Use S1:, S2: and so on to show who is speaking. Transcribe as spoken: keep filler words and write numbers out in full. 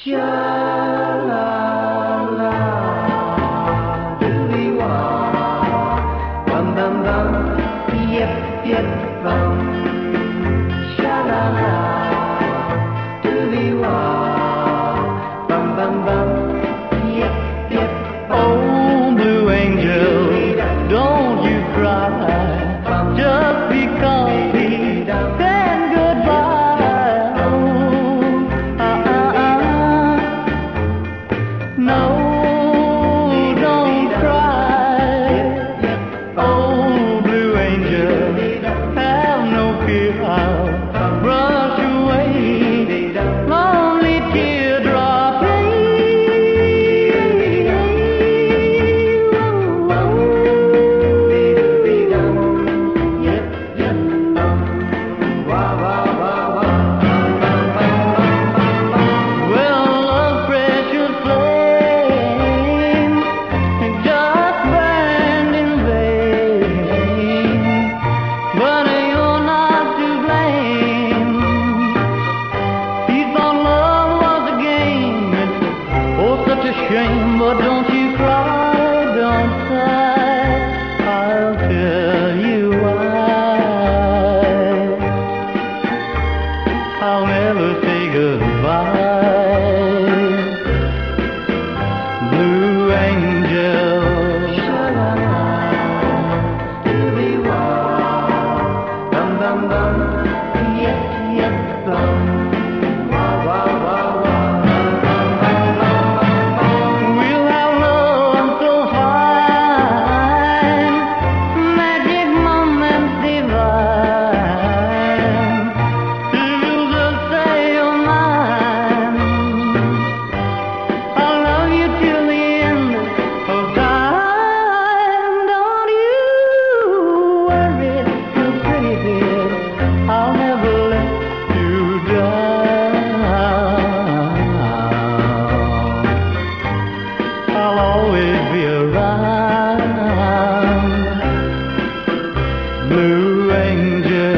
S1: Sha-la-la, doobie-wah, bum-bum-bum, yip-yip-bum. Sha-la-la, doobie-wah, bum-bum-bum, yip-yip-bum.
S2: Oh, Blue Angel, don't you cry, just because he said goodbye. Oh, uh-uh-uh. No, don't cry. Oh, Blue Angel, have no fear, I'll brush away lonely teardrops. Well, love's precious flame just burned in vain, but you're not to blame. He thought love was a game. It's oh such a shame, but don't you cry, don't cry. I'll tell you why. I'll never say goodbye, Blue Angel.
S1: Sha-la-la, doobie-wah, bum-bum-bum, yip-yip-bum. Wah-wah-wah-wah, bum-bum-bum-bum-bum.
S2: We'll have love so fine, magic moments divine. If you just say you're mine, I'll love you till the end of time. Don't you worry, you pretty dear, I'll never let you down. I'll always be around, Blue Angel.